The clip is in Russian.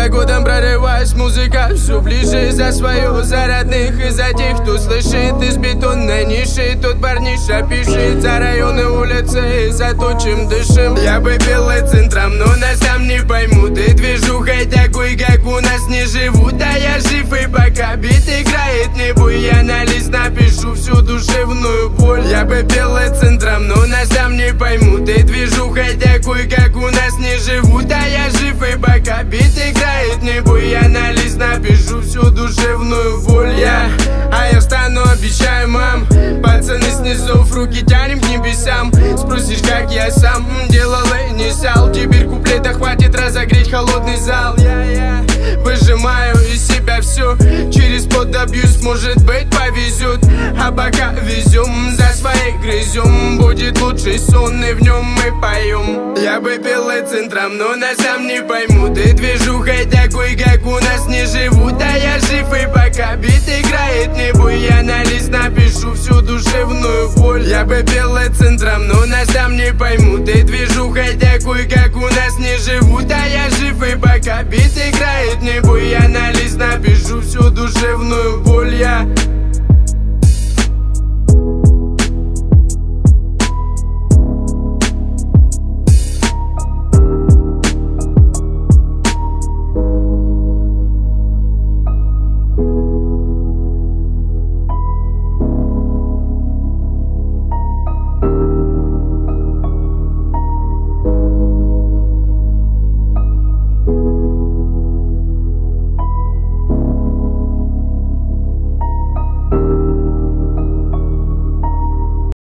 за годом прорываюсь, музыка все ближе. За свою, за родных и за тех, кто слышит. Из бетонной ниши тут парниша пишет. За районы, улицы и за то, чем дышим. Я бы пел и центром, но нас там не поймут. И движухой такой, как у нас, не живут. А я жив, и пока бит играет небо, я на лист напишу всю душевную боль. Я бы пел и центром, но нас там не поймут. И движухой такой, как у нас, не живут. А я жив, и пока бит играет небо, я на лист напишу всю душевную боль. А я встану, обещаю, мам. Пацаны снизу в руки тянем к небесам. Спросишь, как я сам делал и не сал. Теперь куплета хватит разогреть холодный зал. Я выжимаю из себя все, через пот добьюсь, может быть повезет. А пока везем, за своих грызем. Будет лучший сон, и в нем мы поем. Я бы пел и центром, но нас там не поймут. И движухой такой, как у нас, не живут. А я жив, и пока бит играет небо, я на лист напишу всю душевную боль. Я бы пел и центром, но нас там не поймут. И движухой такой, как у нас, не живут. А я жив, и пока бит играет небо, я на лист напишу всю душевную боль.